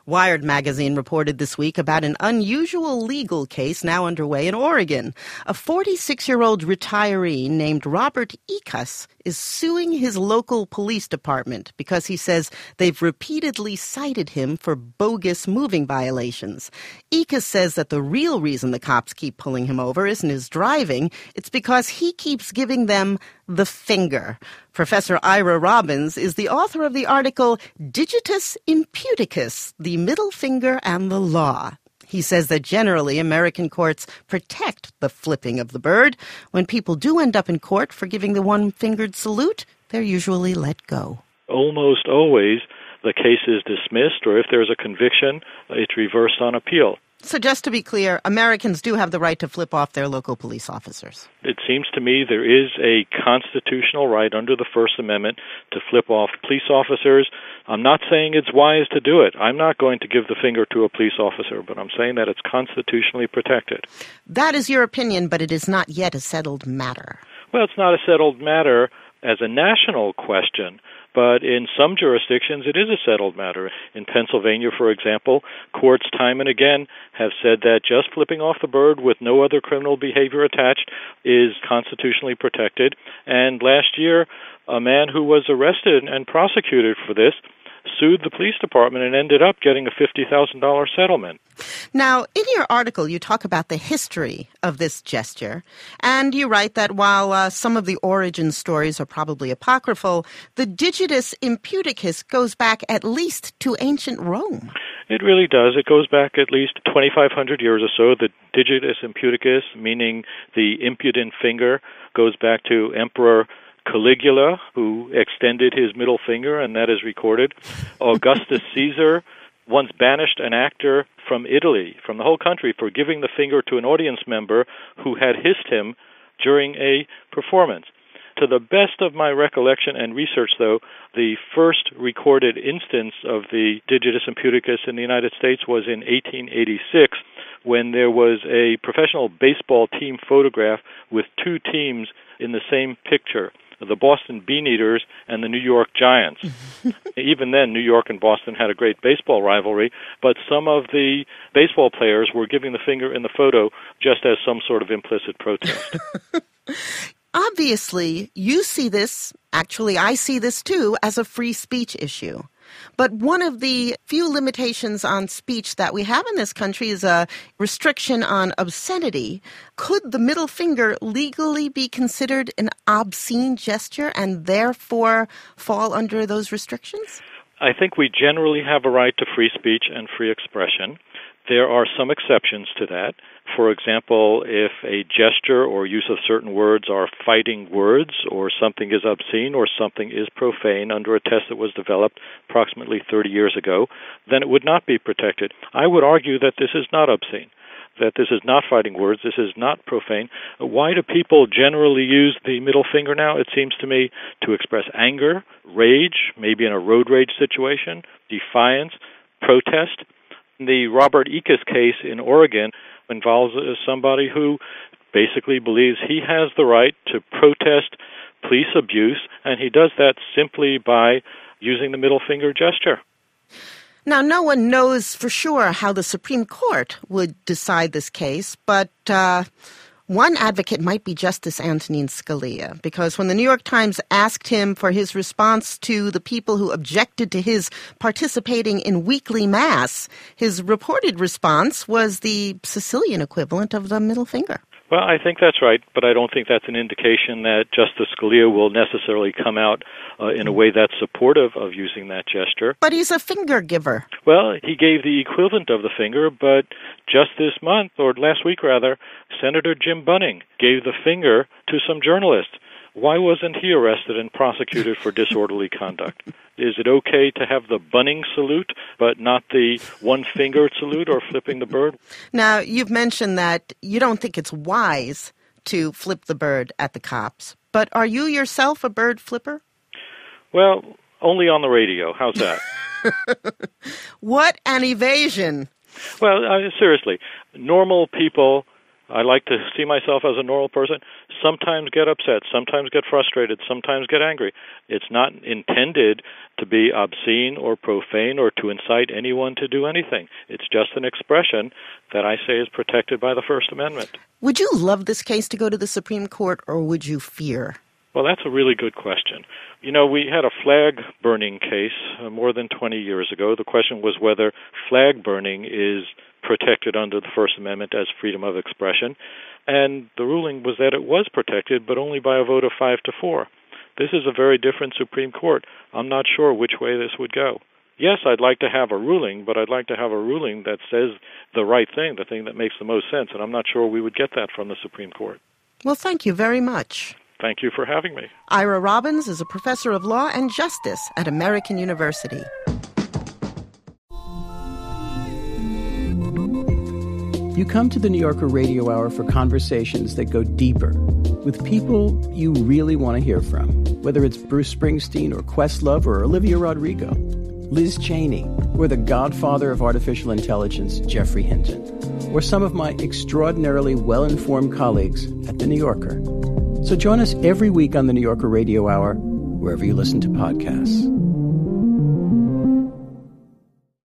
Wired magazine reported this week about an unusual legal case now underway in Oregon. A 46-year-old retiree named Robert Ikas is suing his local police department because he says they've repeatedly cited him for bogus moving violations. Ikas says that the real reason the cops keep pulling him over isn't his driving. It's because he keeps giving them the finger. Professor Ira Robbins is the author of the article Digitus Imputicus, the Middle Finger and the Law. He says that generally American courts protect the flipping of the bird. When people do end up in court for giving the one-fingered salute, they're usually let go. Almost always the case is dismissed, or if there's a conviction, it's reversed on appeal. So just to be clear, Americans do have the right to flip off their local police officers. It seems to me there is a constitutional right under the First Amendment to flip off police officers. I'm not saying it's wise to do it. I'm not going to give the finger to a police officer, but I'm saying that it's constitutionally protected. That is your opinion, but it is not yet a settled matter. Well, it's not a settled matter as a national question, but in some jurisdictions it is a settled matter. In Pennsylvania, for example, courts time and again have said that just flipping off the bird with no other criminal behavior attached is constitutionally protected. And last year, a man who was arrested and prosecuted for this sued the police department and ended up getting a $50,000 settlement. Now, in your article, you talk about the history of this gesture, and you write that while some of the origin stories are probably apocryphal, the Digitus Imputicus goes back at least to ancient Rome. It really does. It goes back at least 2,500 years or so. The Digitus Imputicus, meaning the impudent finger, goes back to Emperor Caligula, who extended his middle finger, and that is recorded. Augustus Caesar once banished an actor from Italy, from the whole country, for giving the finger to an audience member who had hissed him during a performance. To the best of my recollection and research, though, the first recorded instance of the Digitus Imputicus in the United States was in 1886, when there was a professional baseball team photograph with two teams in the same picture, the Boston Beaneaters and the New York Giants. Even then, New York and Boston had a great baseball rivalry, but some of the baseball players were giving the finger in the photo just as some sort of implicit protest. Obviously, you see this, actually I see this too, as a free speech issue. But one of the few limitations on speech that we have in this country is a restriction on obscenity. Could the middle finger legally be considered an obscene gesture and therefore fall under those restrictions? I think we generally have a right to free speech and free expression. There are some exceptions to that. For example, if a gesture or use of certain words are fighting words, or something is obscene, or something is profane under a test that was developed approximately 30 years ago, then it would not be protected. I would argue that this is not obscene, that this is not fighting words, this is not profane. Why do people generally use the middle finger now? It seems to me to express anger, rage, maybe in a road rage situation, defiance, protest. The Robert Ikas case in Oregon involves somebody who basically believes he has the right to protest police abuse, and he does that simply by using the middle finger gesture. Now, no one knows for sure how the Supreme Court would decide this case, but one advocate might be Justice Antonin Scalia, because when the New York Times asked him for his response to the people who objected to his participating in weekly mass, his reported response was the Sicilian equivalent of the middle finger. Well, I think that's right, but I don't think that's an indication that Justice Scalia will necessarily come out in a way that's supportive of using that gesture. But he's a finger giver. Well, he gave the equivalent of the finger, but just this month, or last week rather, Senator Jim Bunning gave the finger to some journalists. Why wasn't he arrested and prosecuted for disorderly conduct? Is it okay to have the Bunning salute, but not the one-fingered salute or flipping the bird? Now, you've mentioned that you don't think it's wise to flip the bird at the cops, but are you yourself a bird flipper? Well, only on the radio. How's that? What an evasion. Well, seriously, normal people I like to see myself as a normal person, sometimes get upset, sometimes get frustrated, sometimes get angry. It's not intended to be obscene or profane or to incite anyone to do anything. It's just an expression that I say is protected by the First Amendment. Would you love this case to go to the Supreme Court, or would you fear? Well, that's a really good question. You know, we had a flag burning case more than 20 years ago. The question was whether flag burning is protected under the First Amendment as freedom of expression. And the ruling was that it was protected, but only by a vote of 5-4. This is a very different Supreme Court. I'm not sure which way this would go. Yes, I'd like to have a ruling, but I'd like to have a ruling that says the right thing, the thing that makes the most sense. And I'm not sure we would get that from the Supreme Court. Well, thank you very much. Thank you for having me. Ira Robbins is a professor of law and justice at American University. You come to the New Yorker Radio Hour for conversations that go deeper with people you really want to hear from, whether it's Bruce Springsteen or Questlove or Olivia Rodrigo, Liz Cheney, or the godfather of artificial intelligence, Geoffrey Hinton, or some of my extraordinarily well-informed colleagues at The New Yorker. So join us every week on the New Yorker Radio Hour, wherever you listen to podcasts.